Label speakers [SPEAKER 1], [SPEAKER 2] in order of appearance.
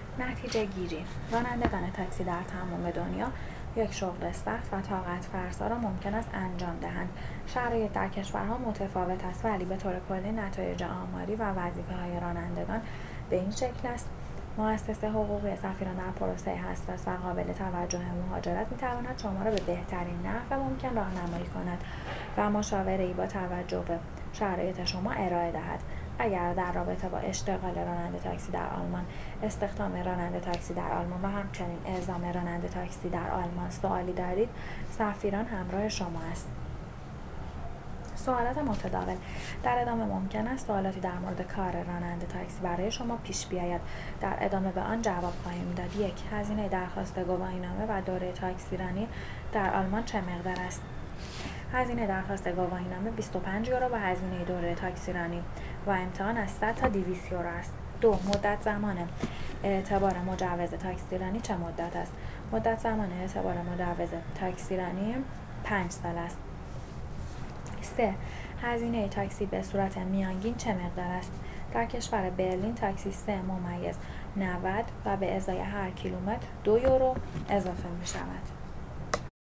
[SPEAKER 1] نتیجه گیری: رانندگان تاکسی در تمام دنیا یک شغل سخت و طاقت فرسا را ممکن است انجام دهند. شرایط در کشورها متفاوت است، ولی به طور کلی نتایج آماری و وظیفه‌های رانندگان به این شکل است: مؤسسه حقوقی سفیران در پروسه حساس و قابل توجه مهاجرت می‌تواند شما را به بهترین نحو ممکن راهنمایی کند و مشاوره‌ای با توجه به شرایط شما ارائه دهد. اگر در رابطه با اشتغال راننده تاکسی در آلمان، استخدام راننده تاکسی در آلمان و همچنین اعزام راننده تاکسی در آلمان سوالی دارید، سفیران همراه شما است. سوالات متداول: در ادامه ممکن است سوالاتی در مورد کار راننده تاکسی برای شما پیش بیاید. در ادامه به آن جواب خواهیم داد. 1. هزینه درخواست گواهینامه و دوره تاکسیرانی در آلمان چه مقدار است؟ هزینه درخواست گواهینامه 25 یورو و هزینه دوره تاکسیرانی و امتحان از 100 تا 200 یورو است. 2. مدت زمان اعتبار مجوز تاکسیرانی چه مدت است؟ مدت زمان اعتبار مجوز تاکسیرانی 5 سال است. 3. هزینه تاکسی به صورت میانگین چه مقدار است؟ در کشور برلین تاکسی 3.90 و به ازای هر کیلومتر 2 یورو اضافه می شود.